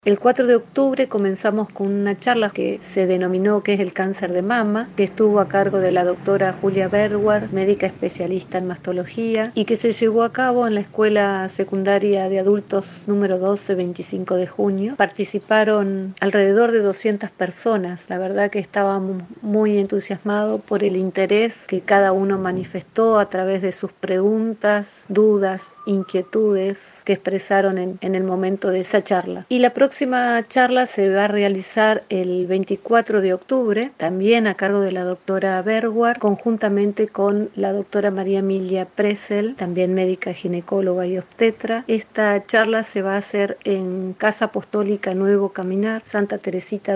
El 4 de octubre comenzamos con una charla que se denominó ¿Qué es el cáncer de mama?, que estuvo a cargo de la doctora Julia Bergwart, médica especialista en mastología, y que se llevó a cabo en la Escuela Secundaria de Adultos número 12, 25 de junio. Participaron alrededor de 200 personas. La verdad que estábamos muy entusiasmados por el interés que cada uno manifestó a través de sus preguntas, dudas, inquietudes que expresaron en el momento de esa charla. Y la próxima charla se va a realizar el 24 de octubre, también a cargo de la doctora Bergwart, conjuntamente con la doctora María Emilia Presel, también médica ginecóloga y obstetra. Esta charla se va a hacer en Casa Apostólica Nuevo Caminar, Santa Teresita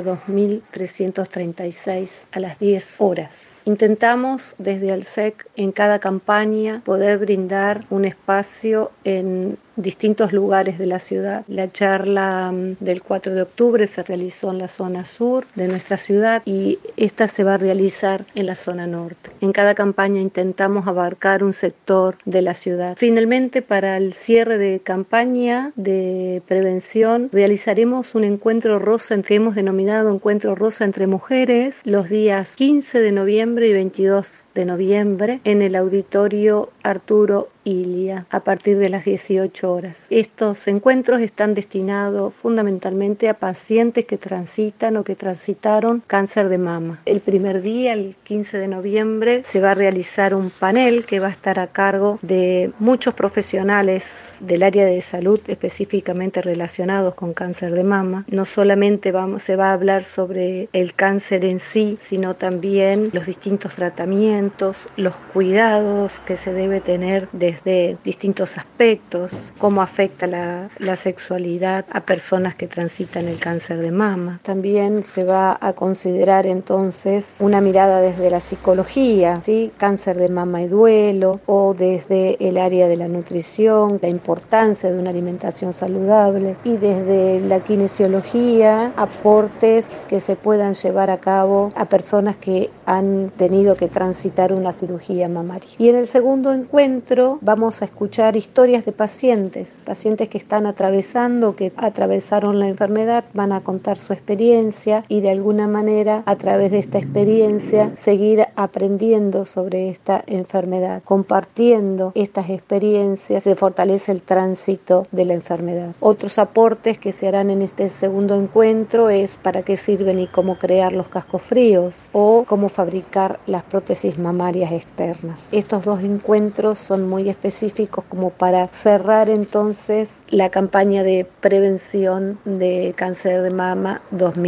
2336, a las 10 horas. Intentamos desde ALSEC en cada campaña poder brindar un espacio en distintos lugares de la ciudad. La charla del 4 de octubre se realizó en la zona sur de nuestra ciudad y esta se va a realizar en la zona norte. En cada campaña intentamos abarcar un sector de la ciudad. Finalmente, para el cierre de campaña de prevención, realizaremos un encuentro rosa, que hemos denominado Encuentro Rosa entre Mujeres, los días 15 de noviembre y 22 de noviembre en el auditorio Arturo Illia, a partir de las 18 horas. Estos encuentros están destinados fundamentalmente a pacientes que transitan o que transitaron cáncer de mama. El primer día, el 15 de noviembre, se va a realizar un panel que va a estar a cargo de muchos profesionales del área de salud específicamente relacionados con cáncer de mama. No solamente se va a hablar sobre el cáncer en sí, sino también los distintos tratamientos, los cuidados que se debe tener desde distintos aspectos, cómo afecta la sexualidad a personas que transitan el cáncer de mama. También se va a considerar entonces una mirada desde la psicología, ¿sí? Cáncer de mama y duelo, o desde el área de la nutrición, la importancia de una alimentación saludable, y desde la kinesiología, aportes que se puedan llevar a cabo a personas que han tenido que transitar una cirugía mamaria. Y en el segundo encuentro vamos a escuchar historias de pacientes que están atravesando, que atravesaron la enfermedad, van a contar su experiencia y de alguna manera a través de esta experiencia seguir aprendiendo sobre esta enfermedad. Compartiendo estas experiencias se fortalece el tránsito de la enfermedad. Otros aportes que se harán en este segundo encuentro es para qué sirven y cómo crear los cascos fríos o cómo fabricar las prótesis mamarias externas. Estos dos encuentros son muy específicos como para cerrar entonces la campaña de prevención de cáncer de mama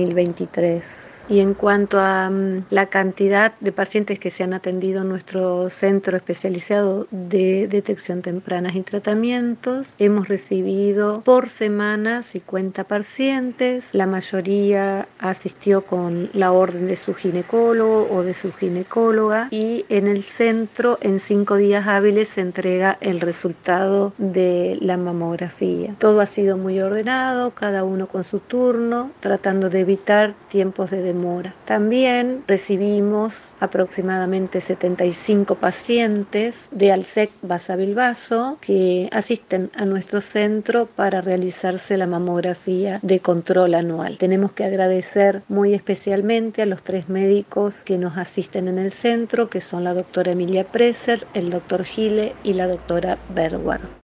2023. Y en cuanto a la cantidad de pacientes que se han atendido en nuestro centro especializado de detección temprana y tratamientos, hemos recibido por semana 50 pacientes. La mayoría asistió con la orden de su ginecólogo o de su ginecóloga, y en el centro en 5 días hábiles se entrega el resultado de la mamografía. Todo ha sido muy ordenado, cada uno con su turno, tratando de evitar tiempos de demora. También recibimos aproximadamente 75 pacientes de ALSEC Basavilbaso que asisten a nuestro centro para realizarse la mamografía de control anual. Tenemos que agradecer muy especialmente a los 3 médicos que nos asisten en el centro, que son la doctora Emilia Presel, el doctor Gile y la doctora Bergwart.